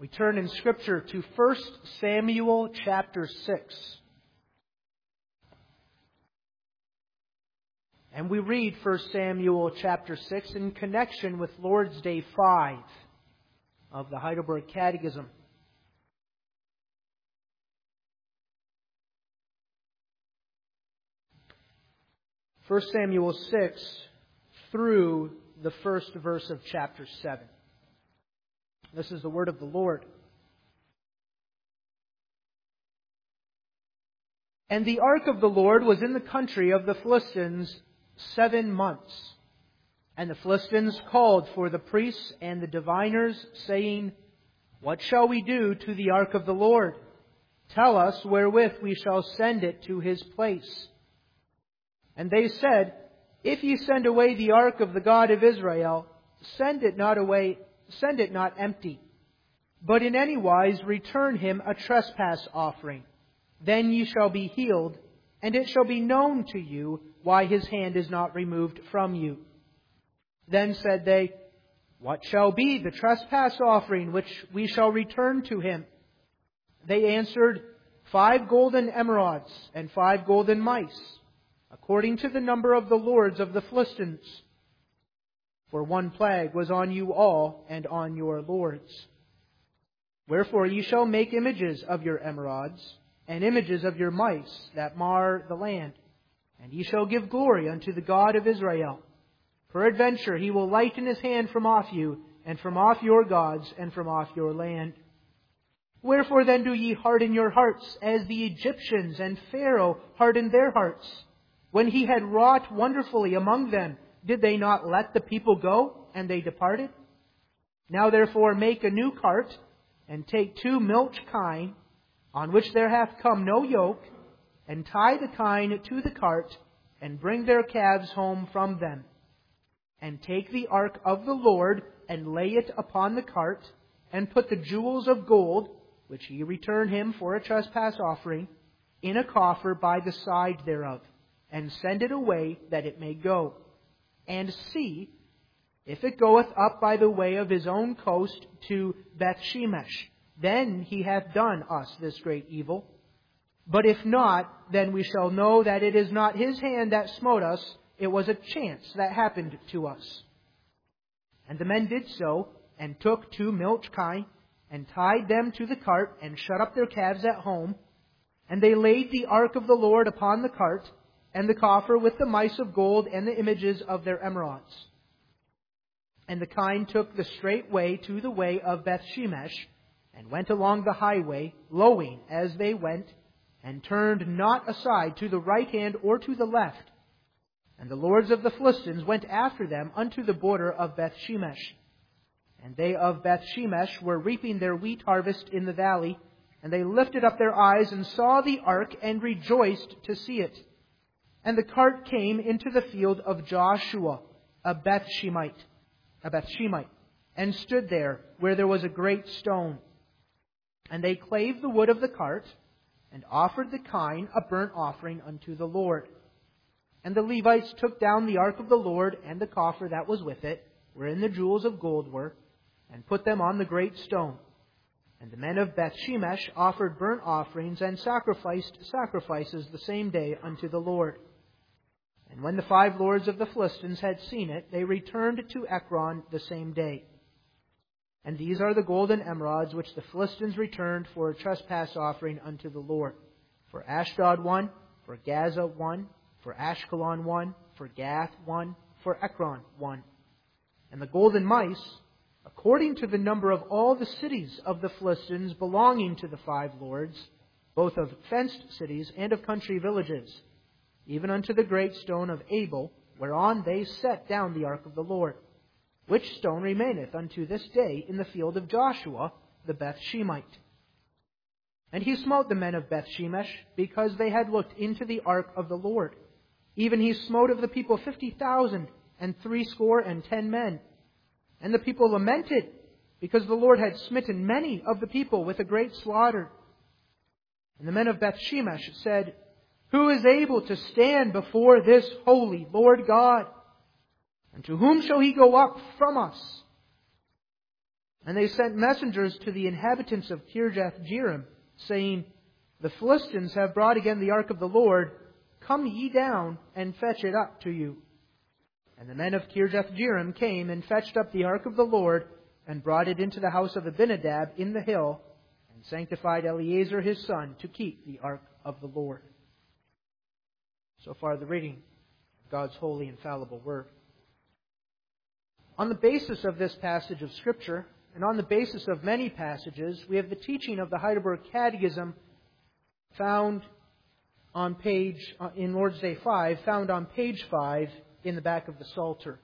We turn in Scripture to 1 Samuel chapter 6. And we read 1 Samuel chapter 6 in connection with Lord's Day 5 of the Heidelberg Catechism. First Samuel 6 through the first verse of chapter 7. This is the word of the Lord. And the ark of the Lord was in the country of the Philistines 7 months. And the Philistines called for the priests and the diviners, saying, What shall we do to the ark of the Lord? Tell us wherewith we shall send it to his place. And they said, If ye send away the ark of the God of Israel, send it not empty, but in any wise return him a trespass offering. Then ye shall be healed, and it shall be known to you why his hand is not removed from you. Then said they, What shall be the trespass offering which we shall return to him? They answered, 5 golden emerods and 5 golden mice, according to the number of the lords of the Philistines. For one plague was on you all and on your lords. Wherefore ye shall make images of your emerods, and images of your mice that mar the land. And ye shall give glory unto the God of Israel. Peradventure he will lighten his hand from off you, and from off your gods, and from off your land. Wherefore then do ye harden your hearts, as the Egyptians and Pharaoh hardened their hearts? When he had wrought wonderfully among them, did they not let the people go, and they departed? Now therefore make a new cart, and take 2 milch kine, on which there hath come no yoke, and tie the kine to the cart, and bring their calves home from them. And take the ark of the Lord, and lay it upon the cart, and put the jewels of gold, which ye return him for a trespass offering, in a coffer by the side thereof, and send it away that it may go. And see, if it goeth up by the way of his own coast to Bethshemesh, then he hath done us this great evil. But if not, then we shall know that it is not his hand that smote us, it was a chance that happened to us. And the men did so, and took 2 milch kine, and tied them to the cart, and shut up their calves at home. And they laid the ark of the Lord upon the cart, and the coffer with the mice of gold and the images of their emerods. And the kine took the straight way to the way of Bethshemesh, and went along the highway, lowing as they went, and turned not aside to the right hand or to the left. And the lords of the Philistines went after them unto the border of Bethshemesh. And they of Bethshemesh were reaping their wheat harvest in the valley, and they lifted up their eyes and saw the ark, and rejoiced to see it. And the cart came into the field of Joshua, a Bethshemite, and stood there where there was a great stone. And they clave the wood of the cart, and offered the kine a burnt offering unto the Lord. And the Levites took down the ark of the Lord, and the coffer that was with it, wherein the jewels of gold were, and put them on the great stone. And the men of Bethshemesh offered burnt offerings, and sacrificed sacrifices the same day unto the Lord. And when the 5 lords of the Philistines had seen it, they returned to Ekron the same day. And these are the golden emerods which the Philistines returned for a trespass offering unto the Lord. For Ashdod 1, for Gaza 1, for Ashkelon 1, for Gath 1, for Ekron 1. And the golden mice, according to the number of all the cities of the Philistines belonging to the 5 lords, both of fenced cities and of country villages, even unto the great stone of Abel, whereon they set down the ark of the Lord, which stone remaineth unto this day in the field of Joshua the Bethshemite. And he smote the men of Bethshemesh, because they had looked into the ark of the Lord. Even he smote of the people 50,000 and 60 men. And the people lamented, because the Lord had smitten many of the people with a great slaughter. And the men of Bethshemesh said, Who is able to stand before this holy Lord God? And to whom shall he go up from us? And they sent messengers to the inhabitants of Kirjath-jearim, saying, The Philistines have brought again the ark of the Lord. Come ye down and fetch it up to you. And the men of Kirjath-jearim came and fetched up the ark of the Lord, and brought it into the house of Abinadab in the hill, and sanctified Eleazar his son to keep the ark of the Lord. So far the reading of God's holy, infallible Word. On the basis of this passage of Scripture, and on the basis of many passages, we have the teaching of the Heidelberg Catechism found on in Lord's Day 5, found on page 5 in the back of the Psalter.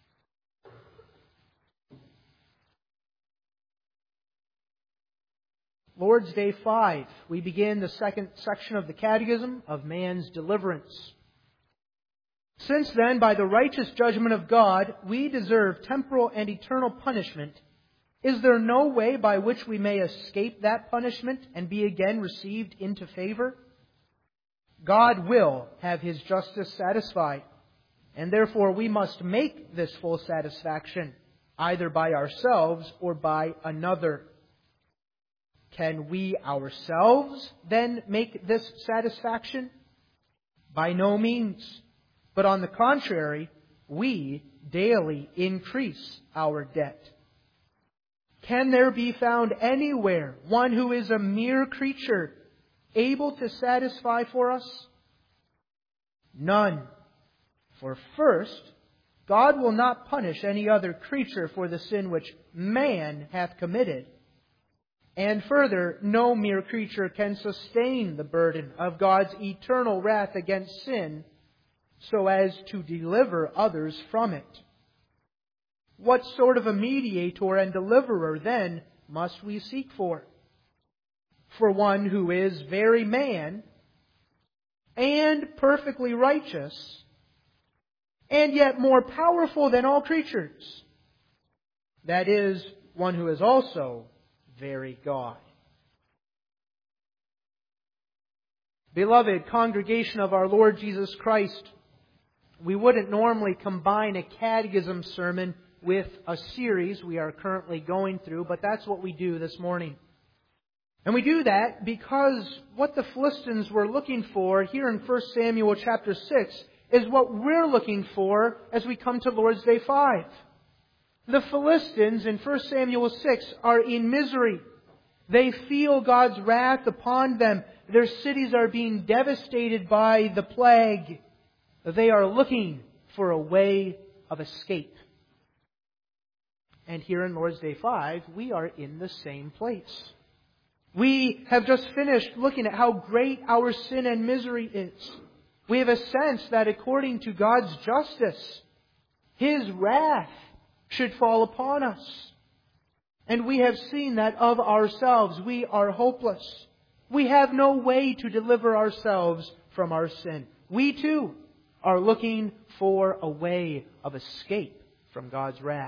Lord's Day 5, we begin the second section of the Catechism of man's deliverance. Since then, by the righteous judgment of God, we deserve temporal and eternal punishment, is there no way by which we may escape that punishment and be again received into favor? God will have His justice satisfied, and therefore we must make this full satisfaction, either by ourselves or by another. Can we ourselves then make this satisfaction? By no means. But on the contrary, we daily increase our debt. Can there be found anywhere one who is a mere creature able to satisfy for us? None. For first, God will not punish any other creature for the sin which man hath committed. And further, no mere creature can sustain the burden of God's eternal wrath against sin so as to deliver others from it. What sort of a mediator and deliverer, then, must we seek for? For one who is very man and perfectly righteous, and yet more powerful than all creatures. That is, one who is also very God. Beloved congregation of our Lord Jesus Christ, we wouldn't normally combine a catechism sermon with a series we are currently going through, but that's what we do this morning. And we do that because what the Philistines were looking for here in 1 Samuel chapter 6 is what we're looking for as we come to Lord's Day 5. The Philistines in 1 Samuel 6 are in misery. They feel God's wrath upon them. Their cities are being devastated by the plague. They are looking for a way of escape. And here in Lord's Day 5, we are in the same place. We have just finished looking at how great our sin and misery is. We have a sense that according to God's justice, His wrath should fall upon us. And we have seen that of ourselves we are hopeless. We have no way to deliver ourselves from our sin. We too are looking for a way of escape from God's wrath.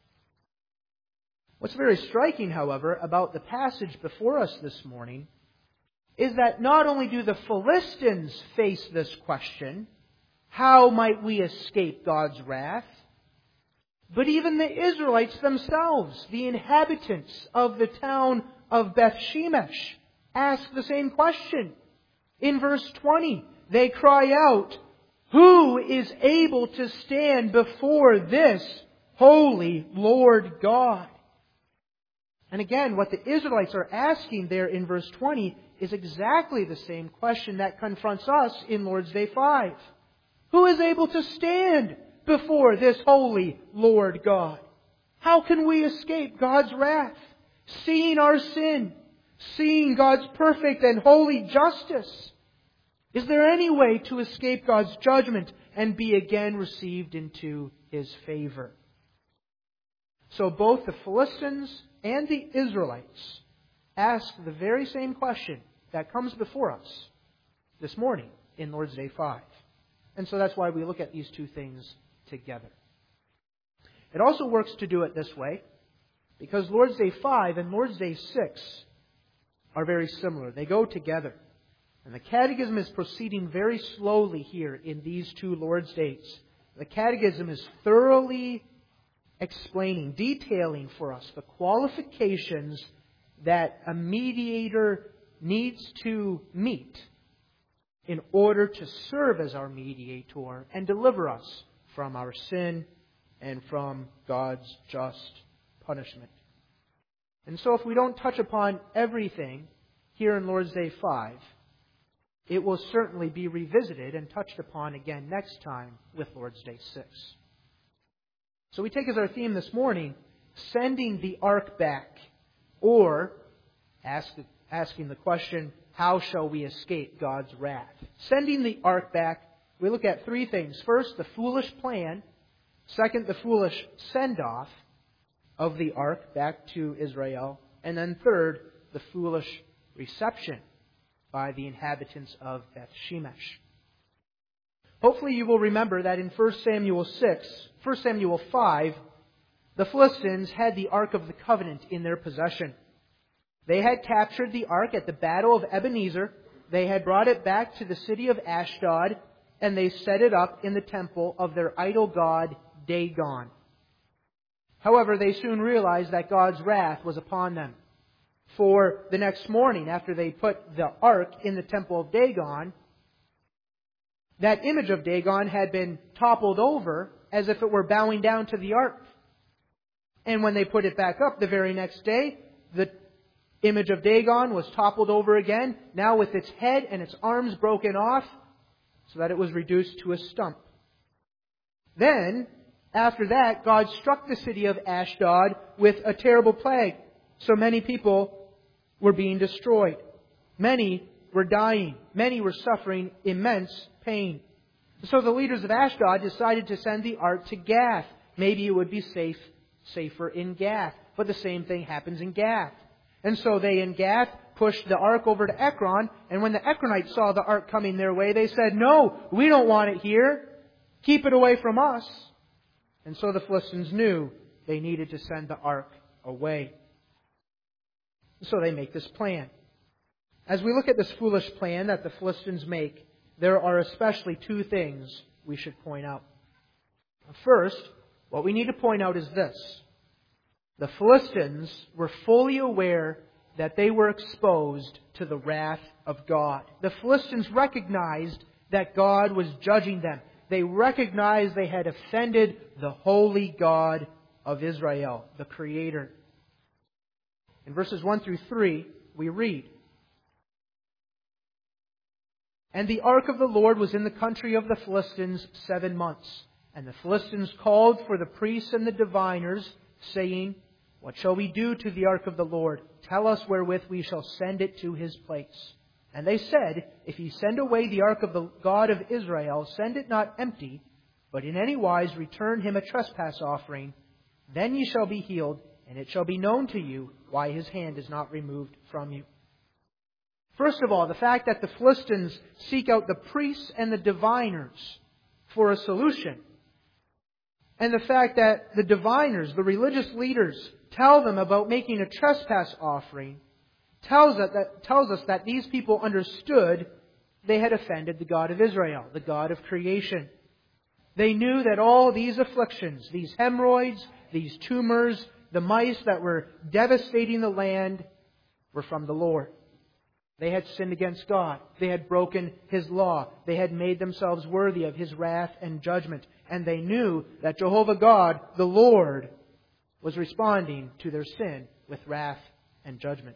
What's very striking, however, about the passage before us this morning is that not only do the Philistines face this question, how might we escape God's wrath? But even the Israelites themselves, the inhabitants of the town of Beth-Shemesh, ask the same question. In verse 20, they cry out, "Who is able to stand before this holy Lord God?" And again, what the Israelites are asking there in verse 20 is exactly the same question that confronts us in Lord's Day 5. Who is able to stand before this holy Lord God? How can we escape God's wrath? Seeing our sin, seeing God's perfect and holy justice. Is there any way to escape God's judgment and be again received into His favor? So both the Philistines and the Israelites ask the very same question that comes before us this morning in Lord's Day 5. And so that's why we look at these two things together. It also works to do it this way because Lord's Day 5 and Lord's Day 6 are very similar. They go together. And the Catechism is proceeding very slowly here in these two Lord's Days. The Catechism is thoroughly explaining, detailing for us the qualifications that a mediator needs to meet in order to serve as our mediator and deliver us from our sin and from God's just punishment. And so if we don't touch upon everything here in Lord's Day 5, it will certainly be revisited and touched upon again next time with Lord's Day 6. So we take as our theme this morning, sending the ark back, or asking the question, how shall we escape God's wrath? Sending the ark back, we look at three things. First, the foolish plan. Second, the foolish send-off of the ark back to Israel. And then third, the foolish reception by the inhabitants of Beth Shemesh. Hopefully you will remember that in 1 Samuel 5, the Philistines had the Ark of the Covenant in their possession. They had captured the Ark at the Battle of Ebenezer. They had brought it back to the city of Ashdod, and they set it up in the temple of their idol god, Dagon. However, they soon realized that God's wrath was upon them. For the next morning, after they put the Ark in the temple of Dagon, that image of Dagon had been toppled over as if it were bowing down to the Ark. And when they put it back up the very next day, the image of Dagon was toppled over again, now with its head and its arms broken off, so that it was reduced to a stump. Then, after that, God struck the city of Ashdod with a terrible plague. So many people were being destroyed. Many were dying. Many were suffering immense pain. So the leaders of Ashdod decided to send the ark to Gath. Maybe it would be safer in Gath. But the same thing happens in Gath. And so they in Gath pushed the ark over to Ekron. And when the Ekronites saw the ark coming their way, they said, "No, we don't want it here. Keep it away from us." And so the Philistines knew they needed to send the ark away. So they make this plan. As we look at this foolish plan that the Philistines make, there are especially two things we should point out. First, what we need to point out is this. The Philistines were fully aware that they were exposed to the wrath of God. The Philistines recognized that God was judging them. They recognized they had offended the holy God of Israel, the Creator. In verses 1 through 3, we read, "And the ark of the Lord was in the country of the Philistines 7 months. And the Philistines called for the priests and the diviners, saying, 'What shall we do to the ark of the Lord? Tell us wherewith we shall send it to his place.' And they said, 'If ye send away the ark of the God of Israel, send it not empty, but in any wise return him a trespass offering. Then ye shall be healed, and it shall be known to you why his hand is not removed from you.'" First of all, the fact that the Philistines seek out the priests and the diviners for a solution, and the fact that the diviners, the religious leaders, tell them about making a trespass offering, tells us that these people understood they had offended the God of Israel, the God of creation. They knew that all these afflictions, these hemorrhoids, these tumors, the mice that were devastating the land, were from the Lord. They had sinned against God. They had broken His law. They had made themselves worthy of His wrath and judgment. And they knew that Jehovah God, the Lord, was responding to their sin with wrath and judgment.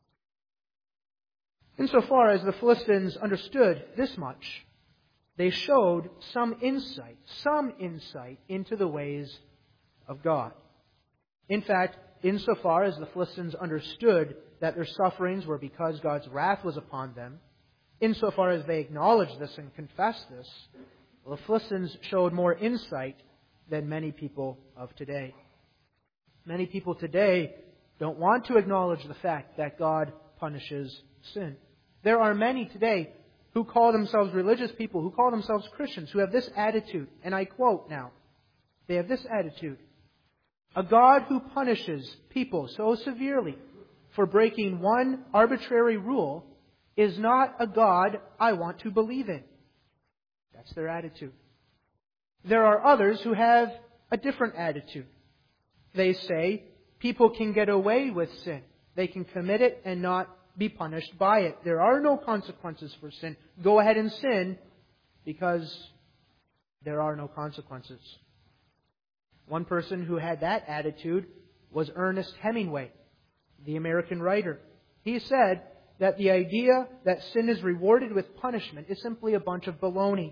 Insofar as the Philistines understood this much, they showed some insight into the ways of God. In fact, insofar as the Philistines understood that their sufferings were because God's wrath was upon them, insofar as they acknowledged this and confessed this, the Philistines showed more insight than many people of today. Many people today don't want to acknowledge the fact that God punishes sin. There are many today who call themselves religious people, who call themselves Christians, who have this attitude, and I quote now, they have this attitude: "A God who punishes people so severely for breaking one arbitrary rule is not a God I want to believe in." That's their attitude. There are others who have a different attitude. they say, people can get away with sin. They can commit it and not be punished by it. There are no consequences for sin. Go ahead and sin because there are no consequences. One person who had that attitude was Ernest Hemingway, the American writer. He said that the idea that sin is rewarded with punishment is simply a bunch of baloney.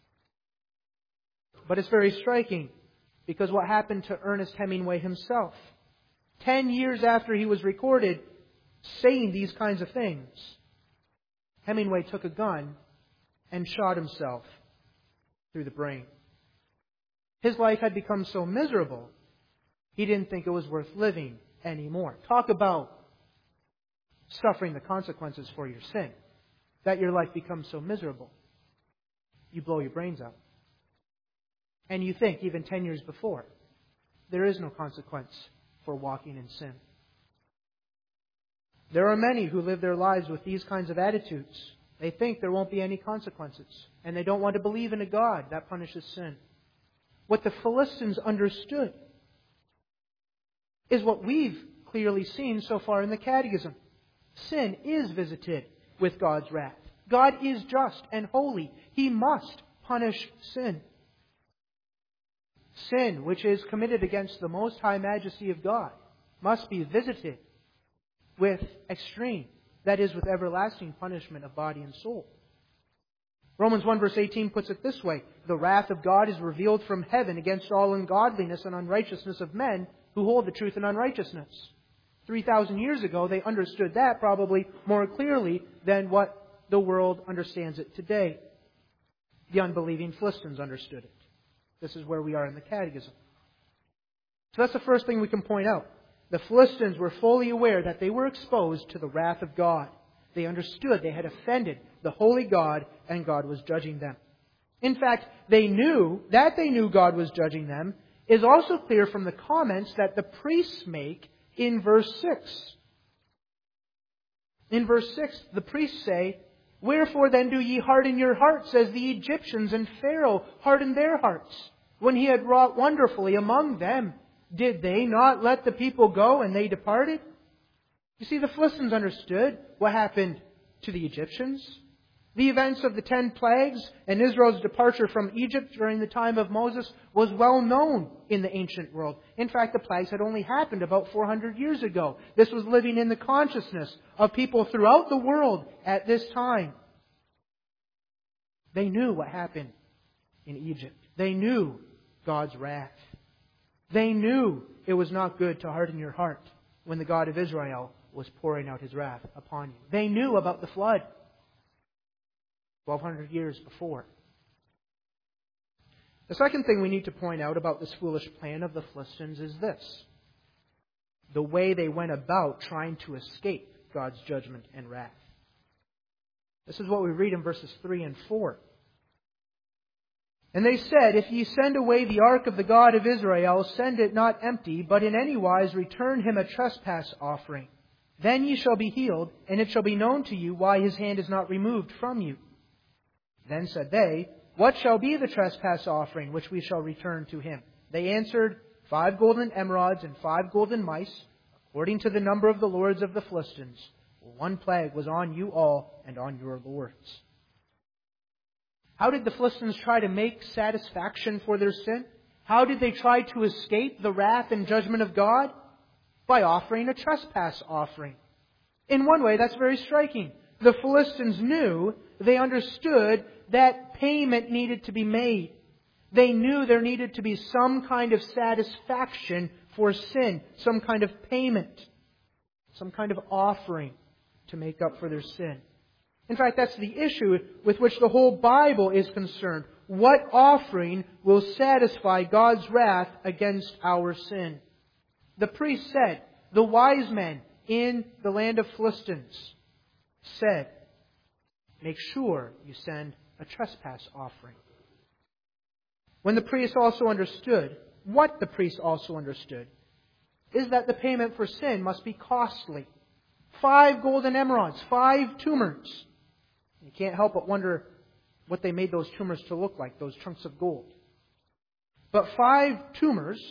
But it's very striking, because what happened to Ernest Hemingway himself? 10 years after he was recorded saying these kinds of things, Hemingway took a gun and shot himself through the brain. His life had become so miserable, he didn't think it was worth living anymore. Talk about suffering the consequences for your sin. That your life becomes so miserable, you blow your brains out. And you think, even 10 years before, there is no consequence for walking in sin. There are many who live their lives with these kinds of attitudes. They think there won't be any consequences, and they don't want to believe in a God that punishes sin. What the Philistines understood is what we've clearly seen so far in the Catechism. Sin is visited with God's wrath. God is just and holy. He must punish sin. Sin, which is committed against the most high majesty of God, must be visited with extreme, that is, with everlasting punishment of body and soul. Romans 1 verse 18 puts it this way: the wrath of God is revealed from heaven against all ungodliness and unrighteousness of men who hold the truth in unrighteousness. 3,000 years ago, they understood that probably more clearly than what the world understands it today. The unbelieving Philistines understood it. This is where we are in the Catechism. So that's the first thing we can point out. The Philistines were fully aware that they were exposed to the wrath of God. They understood they had offended the holy God, and God was judging them. In fact, they knew God was judging them is also clear from the comments that the priests make in verse 6. In verse 6, the priests say, "Wherefore then do ye harden your hearts, as the Egyptians and Pharaoh hardened their hearts, when he had wrought wonderfully among them? Did they not let the people go, and they departed?" You see, the Philistines understood what happened to the Egyptians. The events of the 10 plagues and Israel's departure from Egypt during the time of Moses was well known in the ancient world. In fact, the plagues had only happened about 400 years ago. This was living in the consciousness of people throughout the world at this time. They knew what happened in Egypt. They knew God's wrath. They knew it was not good to harden your heart when the God of Israel was pouring out His wrath upon you. They knew about the flood 1,200 years before. The second thing we need to point out about this foolish plan of the Philistines is this: the way they went about trying to escape God's judgment and wrath. This is what we read in verses 3 and 4. "And they said, If ye send away the ark of the God of Israel, send it not empty, but in any wise return him a trespass offering. Then ye shall be healed, and it shall be known to you why his hand is not removed from you. Then said they, What shall be the trespass offering which we shall return to him? They answered, 5 golden emerods and 5 golden mice, according to the number of the lords of the Philistines. One plague was on you all and on your lords." How did the Philistines try to make satisfaction for their sin? How did they try to escape the wrath and judgment of God? By offering a trespass offering. In one way, that's very striking. The Philistines knew, they understood that payment needed to be made. They knew there needed to be some kind of satisfaction for sin, some kind of payment, some kind of offering to make up for their sin. In fact, that's the issue with which the whole Bible is concerned. What offering will satisfy God's wrath against our sin? The priest said, the wise men in the land of Philistines said, "Make sure you send a trespass offering." When the priest also understood, what the priest also understood, is that the payment for sin must be costly. 5 golden emerods, 5 tumors. You can't help but wonder what they made those tumors to look like, those chunks of gold. But 5 tumors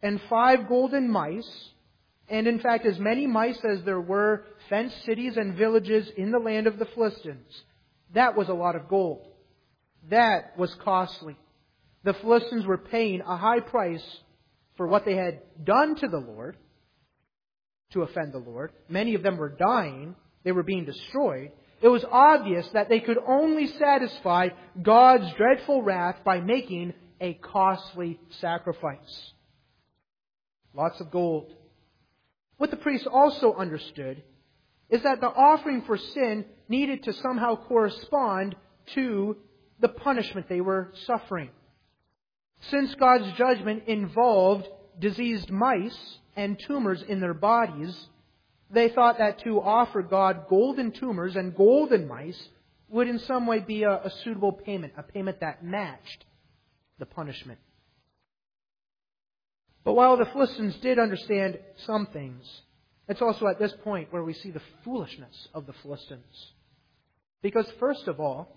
and 5 golden mice, and in fact as many mice as there were fenced cities and villages in the land of the Philistines. That was a lot of gold. That was costly. The Philistines were paying a high price for what they had done to the Lord, to offend the Lord. Many of them were dying. They were being destroyed. It was obvious that they could only satisfy God's dreadful wrath by making a costly sacrifice. Lots of gold. What the priests also understood is that the offering for sin needed to somehow correspond to the punishment they were suffering. Since God's judgment involved diseased mice and tumors in their bodies, they thought that to offer God golden tumors and golden mice would in some way be a suitable payment, a payment that matched the punishment. But while the Philistines did understand some things, it's also at this point where we see the foolishness of the Philistines. Because first of all,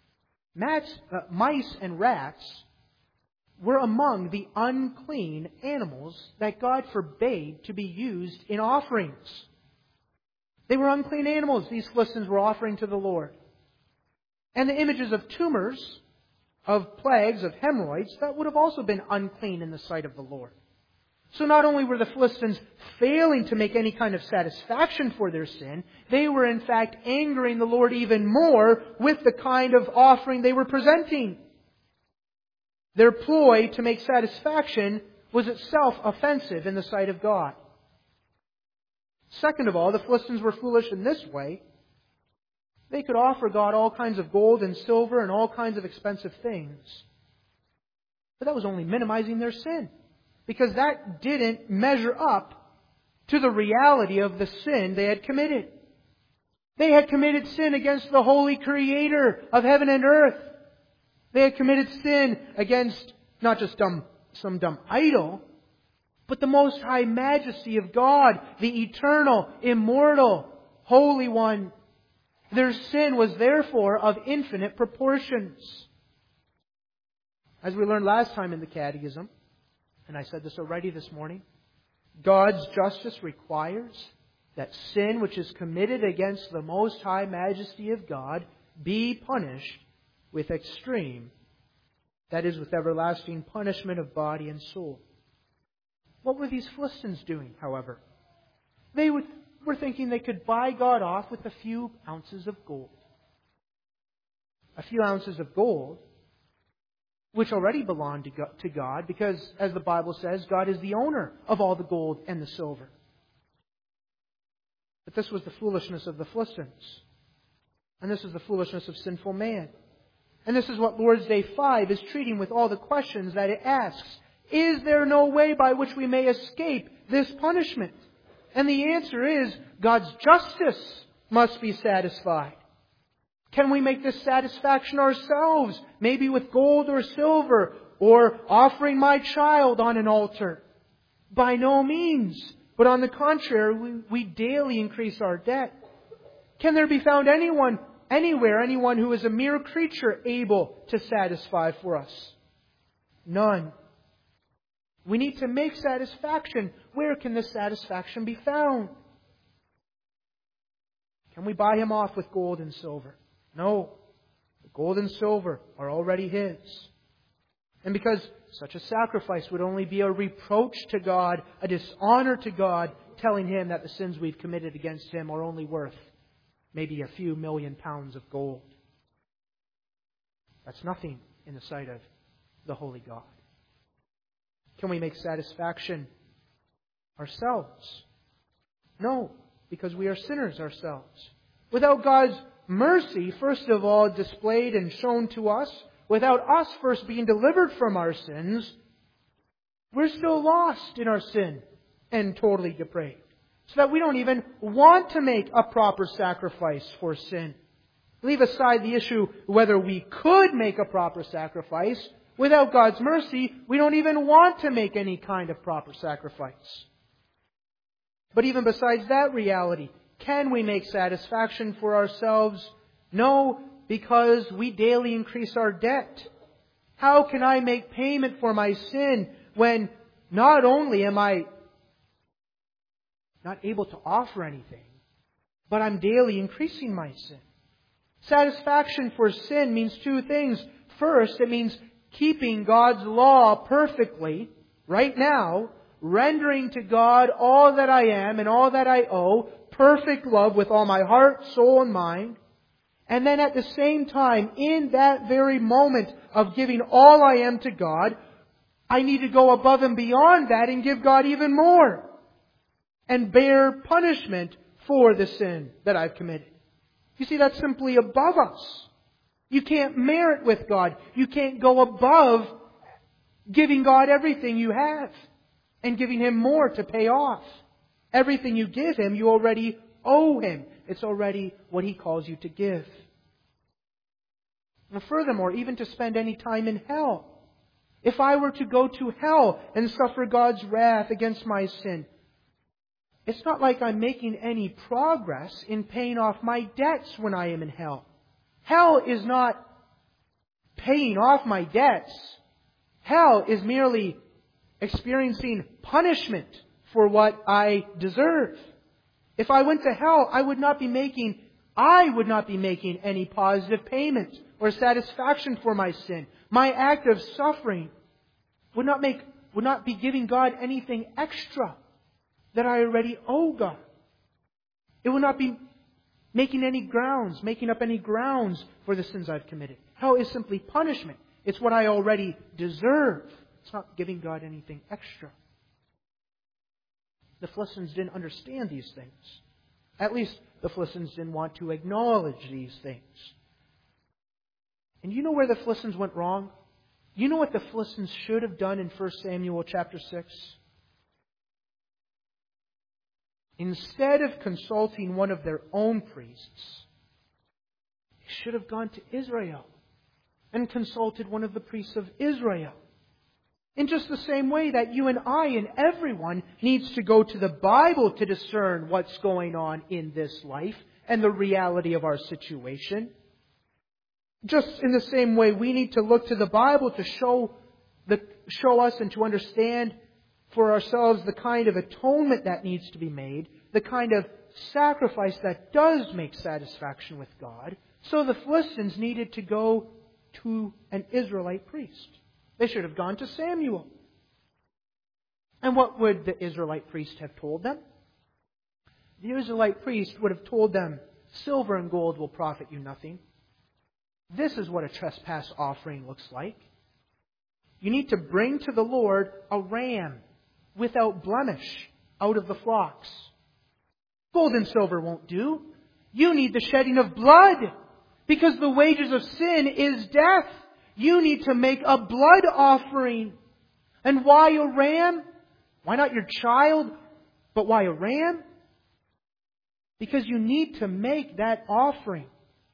mice and rats were among the unclean animals that God forbade to be used in offerings. They were unclean animals these Philistines were offering to the Lord. And the images of tumors, of plagues, of hemorrhoids, that would have also been unclean in the sight of the Lord. So not only were the Philistines failing to make any kind of satisfaction for their sin, they were in fact angering the Lord even more with the kind of offering they were presenting. Their ploy to make satisfaction was itself offensive in the sight of God. Second of all, the Philistines were foolish in this way. They could offer God all kinds of gold and silver and all kinds of expensive things. But that was only minimizing their sin, because that didn't measure up to the reality of the sin they had committed. They had committed sin against the holy Creator of heaven and earth. They had committed sin against not just some dumb idol, but the most high majesty of God, the eternal, immortal, Holy One. Their sin was therefore of infinite proportions. As we learned last time in the Catechism, and I said this already this morning, God's justice requires that sin which is committed against the most high majesty of God be punished with extreme, that is, with everlasting punishment of body and soul. What were these Philistines doing, however? They were thinking they could buy God off with a few ounces of gold. A few ounces of gold, which already belonged to God, because, as the Bible says, God is the owner of all the gold and the silver. But this was the foolishness of the Philistines. And this is the foolishness of sinful man. And this is what Lord's Day 5 is treating with all the questions that it asks. Is there no way by which we may escape this punishment? And the answer is, God's justice must be satisfied. Can we make this satisfaction ourselves? Maybe with gold or silver, or offering my child on an altar? By no means. But on the contrary, we daily increase our debt. Can there be found anyone who is a mere creature able to satisfy for us? None. We need to make satisfaction. Where can this satisfaction be found? Can we buy Him off with gold and silver? No. The gold and silver are already His. And because such a sacrifice would only be a reproach to God, a dishonor to God, telling Him that the sins we've committed against Him are only worth maybe a few million pounds of gold. That's nothing in the sight of the holy God. Can we make satisfaction ourselves? No, because we are sinners ourselves. Without God's mercy, first of all, displayed and shown to us, without us first being delivered from our sins, we're still lost in our sin and totally depraved. So that we don't even want to make a proper sacrifice for sin. Leave aside the issue whether we could make a proper sacrifice. Without God's mercy, we don't even want to make any kind of proper sacrifice. But even besides that reality, can we make satisfaction for ourselves? No, because we daily increase our debt. How can I make payment for my sin when not only am I not able to offer anything, but I'm daily increasing my sin. Satisfaction for sin means two things. First, it means keeping God's law perfectly, right now, rendering to God all that I am and all that I owe, perfect love with all my heart, soul, and mind. And then at the same time, in that very moment of giving all I am to God, I need to go above and beyond that and give God even more. And bear punishment for the sin that I've committed. You see, that's simply above us. You can't merit with God. You can't go above giving God everything you have and giving Him more to pay off. Everything you give Him, you already owe Him. It's already what He calls you to give. And furthermore, even to spend any time in hell. If I were to go to hell and suffer God's wrath against my sin, it's not like I'm making any progress in paying off my debts when I am in hell. Hell is not paying off my debts. Hell is merely experiencing punishment for what I deserve. If I went to hell, I would not be making any positive payment or satisfaction for my sin. My act of suffering would not be giving God anything extra that I already owe God. It would not be making up any grounds for the sins I've committed. Hell is simply punishment. It's what I already deserve. It's not giving God anything extra. The Philistines didn't understand these things. At least the Philistines didn't want to acknowledge these things. And you know where the Philistines went wrong? You know what the Philistines should have done in 1 Samuel chapter 6? Instead of consulting one of their own priests, they should have gone to Israel and consulted one of the priests of Israel. In just the same way that you and I and everyone needs to go to the Bible to discern what's going on in this life and the reality of our situation. Just in the same way, we need to look to the Bible to show us and to understand for ourselves the kind of atonement that needs to be made, the kind of sacrifice that does make satisfaction with God. So the Philistines needed to go to an Israelite priest. They should have gone to Samuel. And what would the Israelite priest have told them? The Israelite priest would have told them, silver and gold will profit you nothing. This is what a trespass offering looks like. You need to bring to the Lord a ram without blemish out of the flocks. Gold and silver won't do. You need the shedding of blood, because the wages of sin is death. You need to make a blood offering. And why a ram? Why not your child? But why a ram? Because you need to make that offering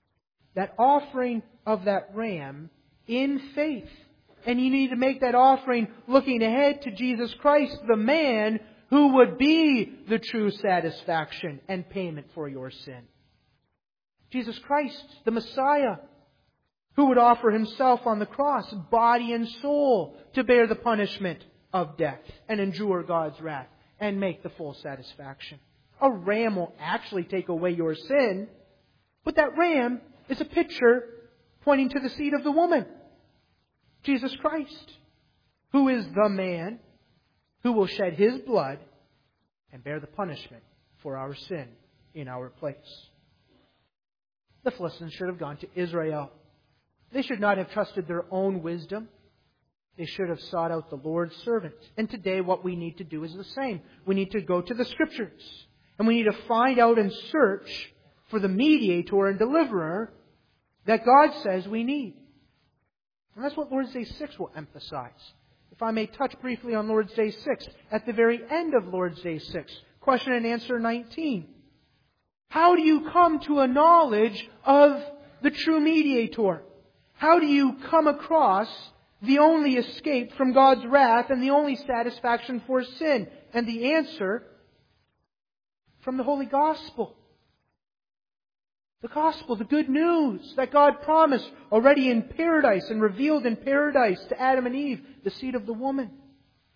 of that ram in faith. And you need to make that offering looking ahead to Jesus Christ, the man who would be the true satisfaction and payment for your sin. Jesus Christ, the Messiah, who would offer Himself on the cross, body and soul, to bear the punishment of death and endure God's wrath and make the full satisfaction. A ram will actually take away your sin, but that ram is a picture pointing to the seed of the woman, Jesus Christ, who is the man who will shed His blood and bear the punishment for our sin in our place. The Philistines should have gone to Israel. They should not have trusted their own wisdom. They should have sought out the Lord's servant. And today what we need to do is the same. We need to go to the Scriptures. And we need to find out and search for the mediator and deliverer that God says we need. And that's what Lord's Day 6 will emphasize. If I may touch briefly on Lord's Day 6, at the very end of Lord's Day 6, question and answer 19. How do you come to a knowledge of the true mediator? How do you come across the only escape from God's wrath and the only satisfaction for sin? And the answer, from the Holy Gospel. The Gospel, the good news that God promised already in paradise and revealed in paradise to Adam and Eve, the seed of the woman.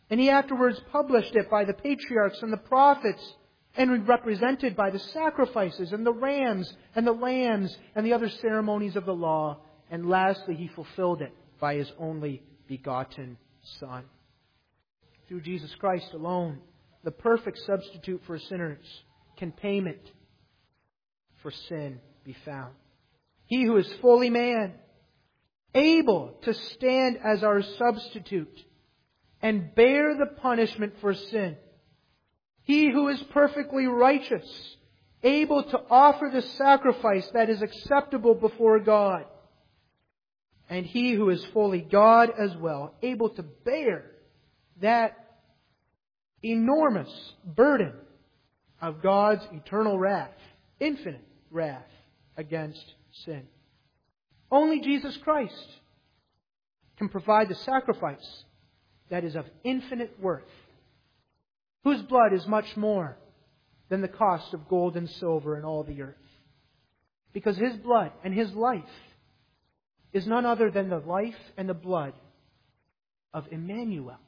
And He afterwards published it by the patriarchs and the prophets, and represented by the sacrifices and the rams and the lambs and the other ceremonies of the law. And lastly, He fulfilled it by His only begotten Son. Through Jesus Christ alone, the perfect substitute for sinners, can payment for sin be found. He who is fully man, able to stand as our substitute and bear the punishment for sin. He who is perfectly righteous, able to offer the sacrifice that is acceptable before God. And He who is fully God as well, able to bear that enormous burden of God's eternal wrath, infinite wrath against sin. Only Jesus Christ can provide the sacrifice that is of infinite worth, whose blood is much more than the cost of gold and silver in all the earth. Because His blood and His life is none other than the life and the blood of Emmanuel.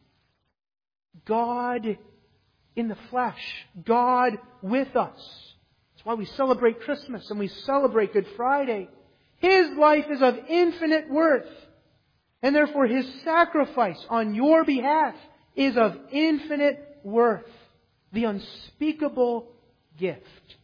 God in the flesh. God with us. That's why we celebrate Christmas and we celebrate Good Friday. His life is of infinite worth. And therefore His sacrifice on your behalf is of infinite worth. The unspeakable gift.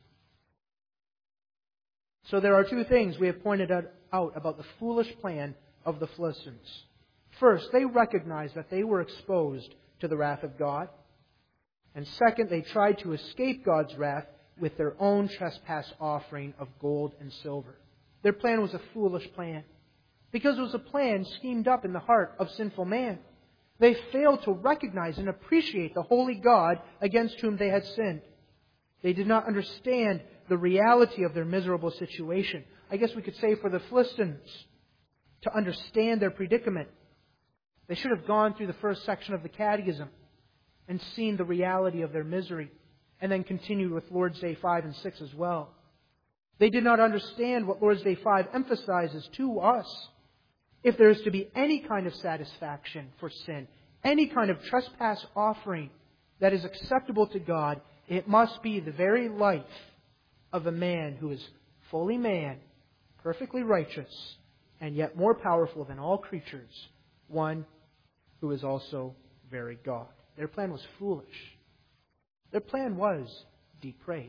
So there are two things we have pointed out about the foolish plan of the Philistines. First, they recognized that they were exposed to the wrath of God. And second, they tried to escape God's wrath with their own trespass offering of gold and silver. Their plan was a foolish plan, because it was a plan schemed up in the heart of sinful man. They failed to recognize and appreciate the holy God against whom they had sinned. They did not understand the reality of their miserable situation. I guess we could say for the Philistines, to understand their predicament, they should have gone through the first section of the Catechism and seen the reality of their misery, and then continued with Lord's Day 5 and 6 as well. They did not understand what Lord's Day 5 emphasizes to us. If there is to be any kind of satisfaction for sin, any kind of trespass offering that is acceptable to God, it must be the very life of a man who is fully man, perfectly righteous, and yet more powerful than all creatures, one who is also very God. Their plan was foolish. Their plan was depraved.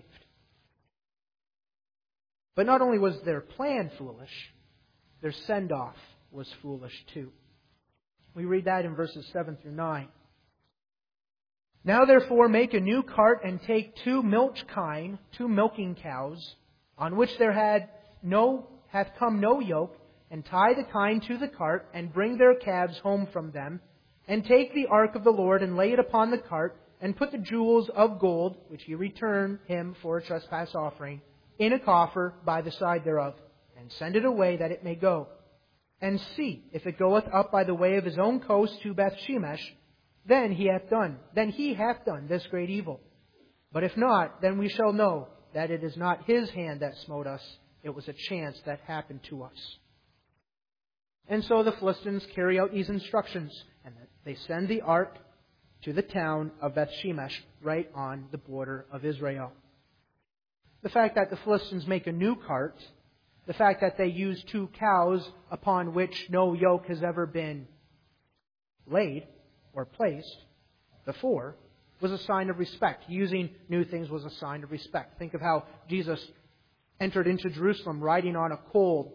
But not only was their plan foolish, their send-off was foolish too. We read that in verses 7 through 9. Now therefore make a new cart and take 2 milking cows, on which there hath come no yoke, and tie the kine to the cart, and bring their calves home from them, and take the ark of the Lord, and lay it upon the cart, and put the jewels of gold, which ye return him for a trespass offering, in a coffer by the side thereof, and send it away that it may go. And see, if it goeth up by the way of his own coast to Bethshemesh, then he hath done this great evil. But if not, then we shall know that it is not his hand that smote us, it was a chance that happened to us. And so the Philistines carry out these instructions, and they send the ark to the town of Bethshemesh, right on the border of Israel. The fact that the Philistines make a new cart, the fact that they use 2 cows upon which no yoke has ever been laid or placed before, was a sign of respect. Using new things was a sign of respect. Think of how Jesus entered into Jerusalem riding on a colt,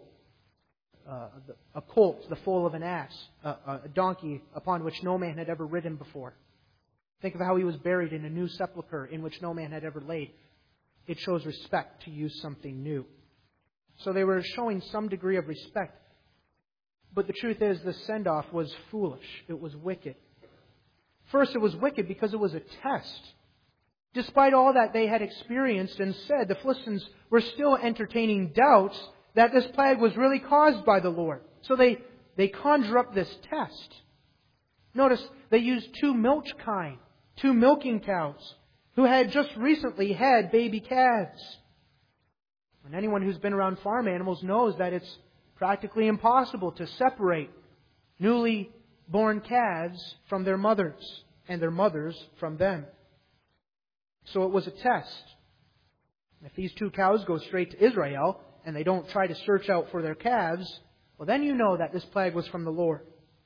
the foal of an ass, a donkey upon which no man had ever ridden before. Think of how He was buried in a new sepulchre in which no man had ever laid. It shows respect to use something new. So they were showing some degree of respect. But the truth is, the send-off was foolish. It was wicked. First, it was wicked because it was a test. Despite all that they had experienced and said, the Philistines were still entertaining doubts that this plague was really caused by the Lord. So they conjure up this test. Notice they used 2 milking cows, who had just recently had baby calves. And anyone who's been around farm animals knows that it's practically impossible to separate newly born calves from their mothers. and their mothers from them. So it was a test. If these 2 cows go straight to Israel, and they don't try to search out for their calves, well, then you know that this plague was from the Lord.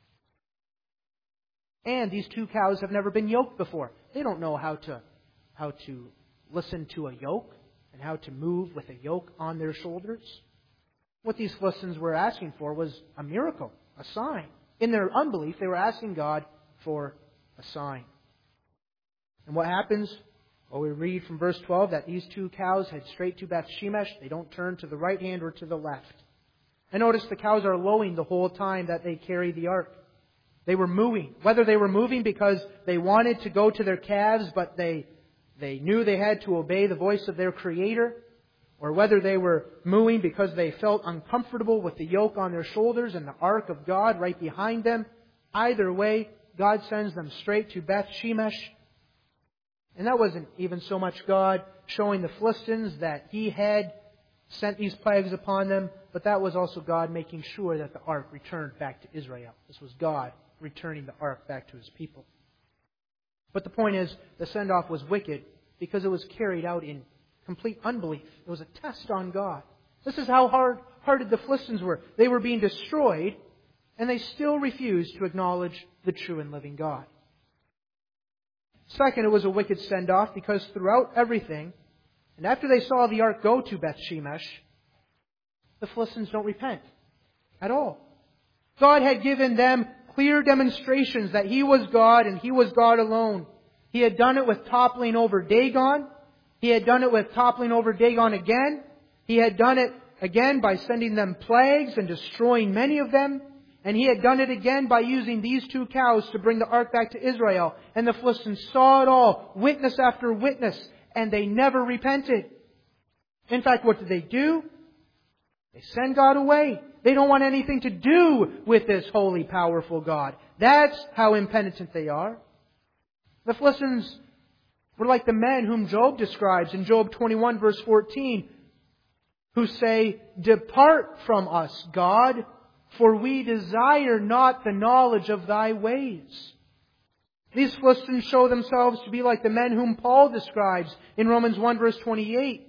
And these 2 cows have never been yoked before. They don't know how to listen to a yoke and how to move with a yoke on their shoulders. What these Philistines were asking for was a miracle, a sign. In their unbelief, they were asking God for a sign. And what happens? Well, we read from verse 12 that these 2 cows head straight to Beth Shemesh. They don't turn to the right hand or to the left. And notice the cows are lowing the whole time that they carry the ark. They were mooing. Whether they were moving because they wanted to go to their calves, but they knew they had to obey the voice of their Creator, or whether they were mooing because they felt uncomfortable with the yoke on their shoulders and the ark of God right behind them, either way, God sends them straight to Beth Shemesh. And that wasn't even so much God showing the Philistines that He had sent these plagues upon them, but that was also God making sure that the ark returned back to Israel. This was God returning the ark back to His people. But the point is, the send-off was wicked because it was carried out in complete unbelief. It was a test on God. This is how hard-hearted the Philistines were. They were being destroyed, and they still refused to acknowledge the true and living God. Second, it was a wicked send-off because throughout everything, and after they saw the ark go to Beth Shemesh, the Philistines don't repent at all. God had given them clear demonstrations that He was God and He was God alone. He had done it with toppling over Dagon. He had done it with toppling over Dagon again. He had done it again by sending them plagues and destroying many of them. And He had done it again by using these 2 cows to bring the ark back to Israel. And the Philistines saw it all, witness after witness, and they never repented. In fact, what did they do? They send God away. They don't want anything to do with this holy, powerful God. That's how impenitent they are. The Philistines were like the men whom Job describes in Job 21 verse 14, who say, "Depart from us, God, for we desire not the knowledge of Thy ways." These Philistines show themselves to be like the men whom Paul describes in Romans 1 verse 28.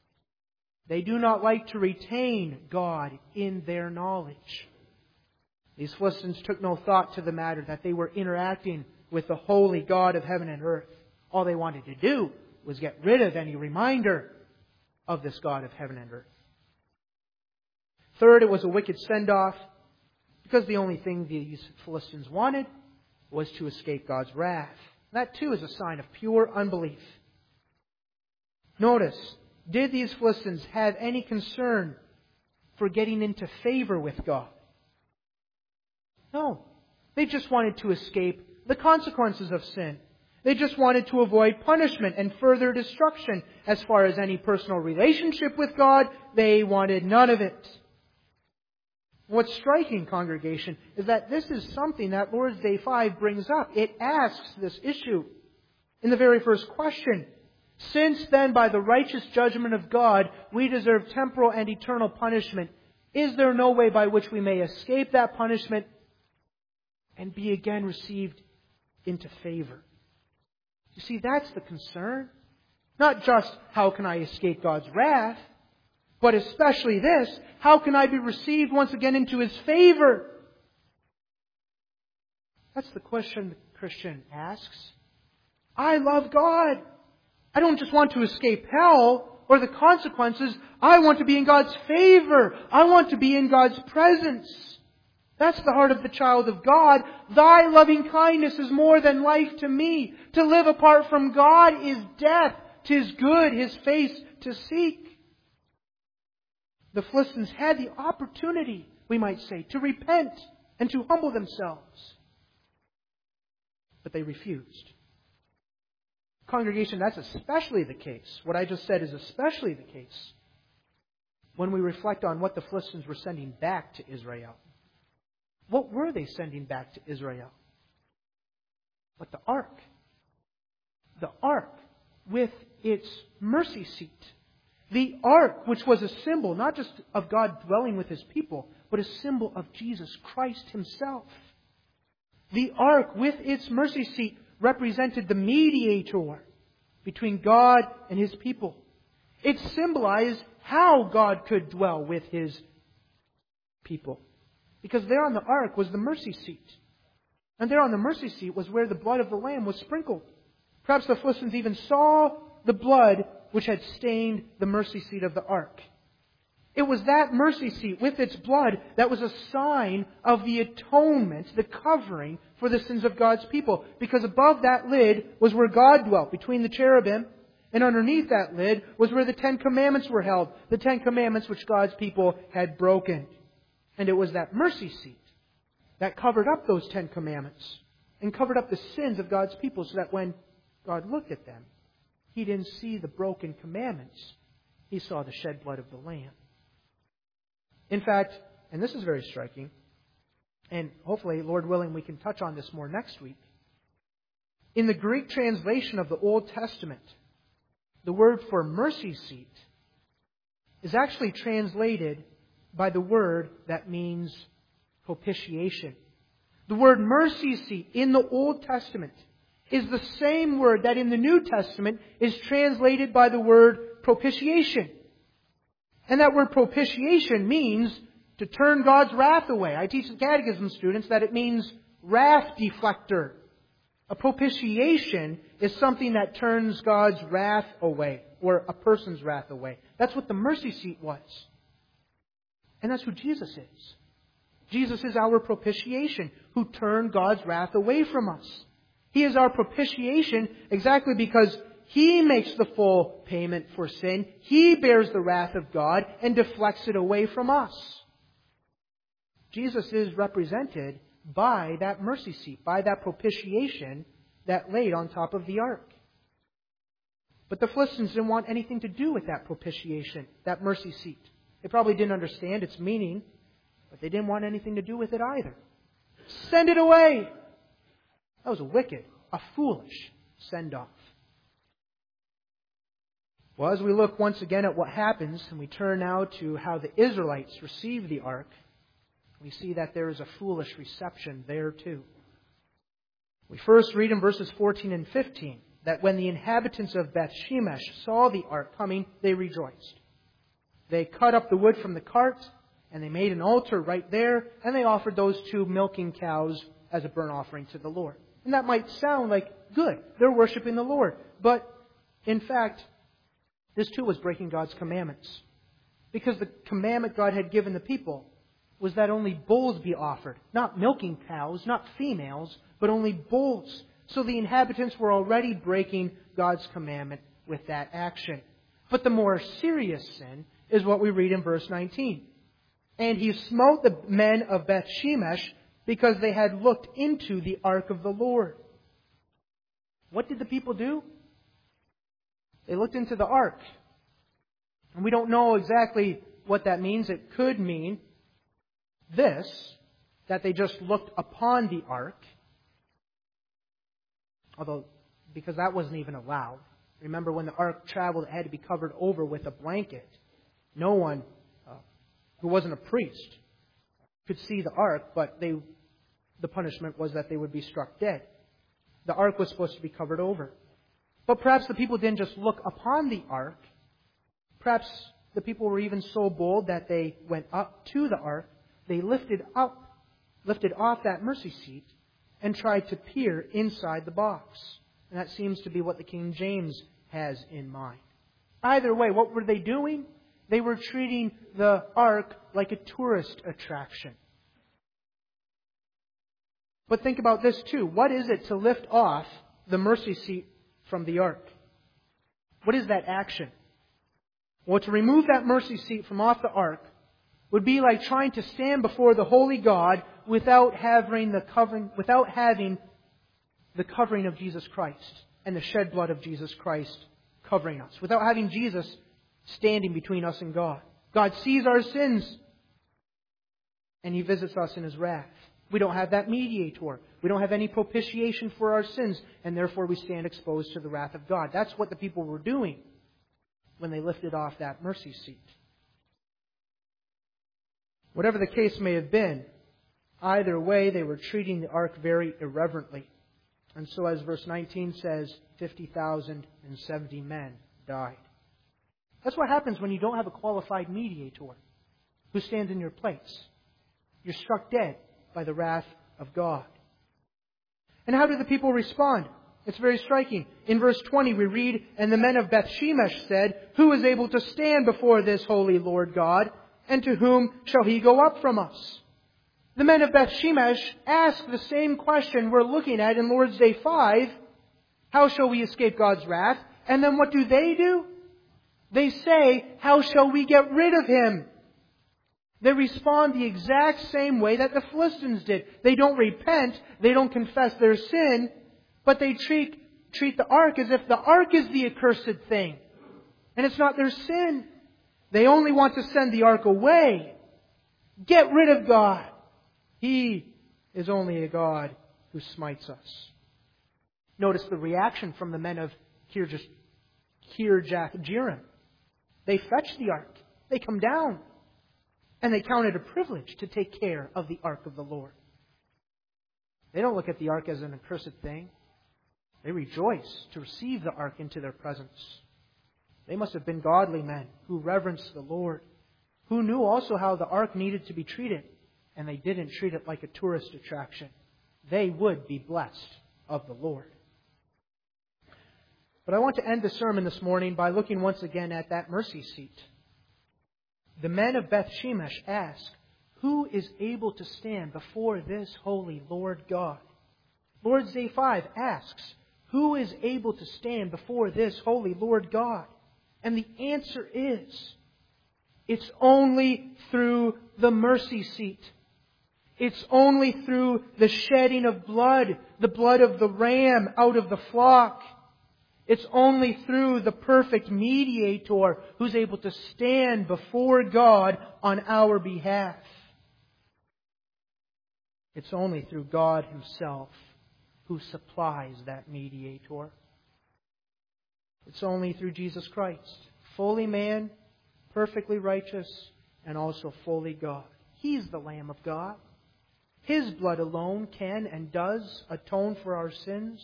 They do not like to retain God in their knowledge. These Philistines took no thought to the matter that they were interacting with the holy God of heaven and earth. All they wanted to do was get rid of any reminder of this God of heaven and earth. Third, it was a wicked send-off because the only thing these Philistines wanted was to escape God's wrath. That too is a sign of pure unbelief. Notice, did these Philistines have any concern for getting into favor with God? No. They just wanted to escape the consequences of sin. They just wanted to avoid punishment and further destruction. As far as any personal relationship with God, they wanted none of it. What's striking, congregation, is that this is something that Lord's Day 5 brings up. It asks this issue in the very first question. Since then, by the righteous judgment of God, we deserve temporal and eternal punishment, is there no way by which we may escape that punishment and be again received into favor? You see, that's the concern. Not just, how can I escape God's wrath? But especially this, how can I be received once again into His favor? That's the question the Christian asks. I love God. I don't just want to escape hell or the consequences. I want to be in God's favor. I want to be in God's presence. That's the heart of the child of God. Thy loving kindness is more than life to me. To live apart from God is death. 'Tis good His face to seek. The Philistines had the opportunity, we might say, to repent and to humble themselves. But they refused. Congregation, that's especially the case. What I just said is especially the case when we reflect on what the Philistines were sending back to Israel. What were they sending back to Israel? But the ark. The ark with its mercy seat. The ark, which was a symbol not just of God dwelling with His people, but a symbol of Jesus Christ Himself. The ark with its mercy seat, represented the mediator between God and His people. It symbolized how God could dwell with His people. Because there on the ark was the mercy seat. And there on the mercy seat was where the blood of the Lamb was sprinkled. Perhaps the Philistines even saw the blood which had stained the mercy seat of the ark. It was that mercy seat with its blood that was a sign of the atonement, the covering for the sins of God's people. Because above that lid was where God dwelt, between the cherubim, and underneath that lid was where the 10 Commandments were held. The 10 Commandments which God's people had broken. And it was that mercy seat that covered up those 10 Commandments and covered up the sins of God's people so that when God looked at them, He didn't see the broken commandments. He saw the shed blood of the Lamb. In fact, and this is very striking, and hopefully, Lord willing, we can touch on this more next week. In the Greek translation of the Old Testament, the word for mercy seat is actually translated by the word that means propitiation. The word mercy seat in the Old Testament is the same word that in the New Testament is translated by the word propitiation. And that word propitiation means to turn God's wrath away. I teach the catechism students that it means wrath deflector. A propitiation is something that turns God's wrath away, or a person's wrath away. That's what the mercy seat was. And that's who Jesus is. Jesus is our propitiation, who turned God's wrath away from us. He is our propitiation exactly because He makes the full payment for sin. He bears the wrath of God and deflects it away from us. Jesus is represented by that mercy seat, by that propitiation that laid on top of the ark. But the Philistines didn't want anything to do with that propitiation, that mercy seat. They probably didn't understand its meaning, but they didn't want anything to do with it either. Send it away! That was a wicked, a foolish send-off. Well, as we look once again at what happens, and we turn now to how the Israelites receive the ark, we see that there is a foolish reception there too. We first read in verses 14 and 15 that when the inhabitants of Beth Shemesh saw the ark coming, they rejoiced. They cut up the wood from the cart, and they made an altar right there, and they offered those 2 milking cows as a burnt offering to the Lord. And that might sound like good. They're worshiping the Lord. But, in fact, this too was breaking God's commandments. Because the commandment God had given the people was that only bulls be offered. Not milking cows, not females, but only bulls. So the inhabitants were already breaking God's commandment with that action. But the more serious sin is what we read in verse 19. And he smote the men of Beth Shemesh because they had looked into the ark of the Lord. What did the people do? They looked into the ark. And we don't know exactly what that means. It could mean this, that they just looked upon the ark. Although, because that wasn't even allowed. Remember, when the ark traveled, it had to be covered over with a blanket. No one who wasn't a priest could see the ark, but the punishment was that they would be struck dead. The ark was supposed to be covered over. But perhaps the people didn't just look upon the ark. Perhaps the people were even so bold that they went up to the ark. They lifted off that mercy seat and tried to peer inside the box. And that seems to be what the King James has in mind. Either way, what were they doing? They were treating the ark like a tourist attraction. But think about this too. What is it to lift off the mercy seat from the ark? What is that action? Well, to remove that mercy seat from off the ark would be like trying to stand before the holy God without having the covering of Jesus Christ and the shed blood of Jesus Christ covering us. Without having Jesus standing between us and God. God sees our sins and He visits us in His wrath. We don't have that mediator. We don't have any propitiation for our sins, and therefore we stand exposed to the wrath of God. That's what the people were doing when they lifted off that mercy seat. Whatever the case may have been, either way they were treating the ark very irreverently. And so as verse 19 says, 50,070 men died. That's what happens when you don't have a qualified mediator who stands in your place. You're struck dead by the wrath of God. And how do the people respond? It's very striking. In verse 20 we read, "And the men of Beth-Shemesh said, 'Who is able to stand before this holy Lord God? And to whom shall he go up from us?'" The men of Beth-Shemesh ask the same question we're looking at in Lord's Day 5. How shall we escape God's wrath? And then what do? They say, how shall we get rid of him? They respond the exact same way that the Philistines did. They don't repent, they don't confess their sin, but they treat the ark as if the ark is the accursed thing. And it's not their sin. They only want to send the ark away. Get rid of God. He is only a God who smites us. Notice the reaction from the men of Kirjath-Jearim. They fetch the ark. They come down. And they count it a privilege to take care of the ark of the Lord. They don't look at the ark as an accursed thing. They rejoice to receive the ark into their presence. They must have been godly men who reverenced the Lord, who knew also how the ark needed to be treated, and they didn't treat it like a tourist attraction. They would be blessed of the Lord. But I want to end the sermon this morning by looking once again at that mercy seat. The men of Beth-Shemesh ask, who is able to stand before this holy Lord God? Lord's Day 5 asks, who is able to stand before this holy Lord God? And the answer is, it's only through the mercy seat. It's only through the shedding of blood, the blood of the ram out of the flock. It's only through the perfect mediator who's able to stand before God on our behalf. It's only through God Himself who supplies that mediator. It's only through Jesus Christ, fully man, perfectly righteous, and also fully God. He's the Lamb of God. His blood alone can and does atone for our sins.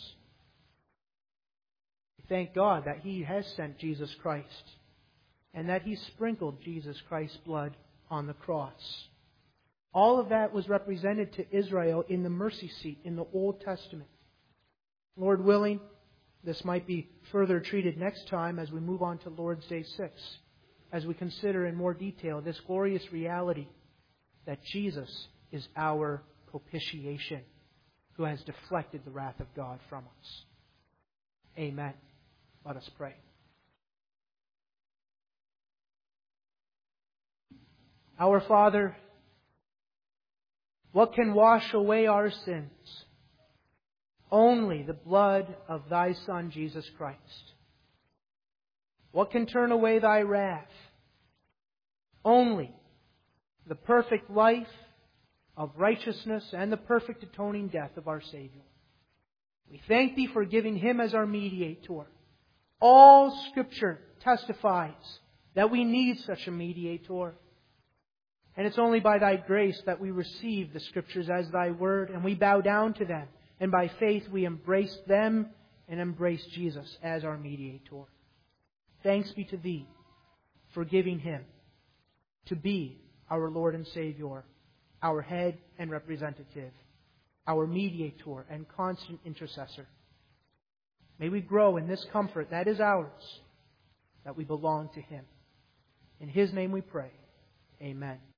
Thank God that He has sent Jesus Christ and that He sprinkled Jesus Christ's blood on the cross. All of that was represented to Israel in the mercy seat in the Old Testament. Lord willing, this might be further treated next time as we move on to Lord's Day 6, as we consider in more detail this glorious reality that Jesus is our propitiation, who has deflected the wrath of God from us. Amen. Let us pray. Our Father, what can wash away our sins? Only the blood of Thy Son, Jesus Christ. What can turn away Thy wrath? Only the perfect life of righteousness and the perfect atoning death of our Savior. We thank Thee for giving Him as our mediator. All Scripture testifies that we need such a mediator. And it's only by Thy grace that we receive the Scriptures as Thy Word, and we bow down to them. And by faith we embrace them and embrace Jesus as our mediator. Thanks be to Thee for giving Him to be our Lord and Savior, our head and representative, our mediator and constant intercessor. May we grow in this comfort that is ours, that we belong to Him. In His name we pray. Amen.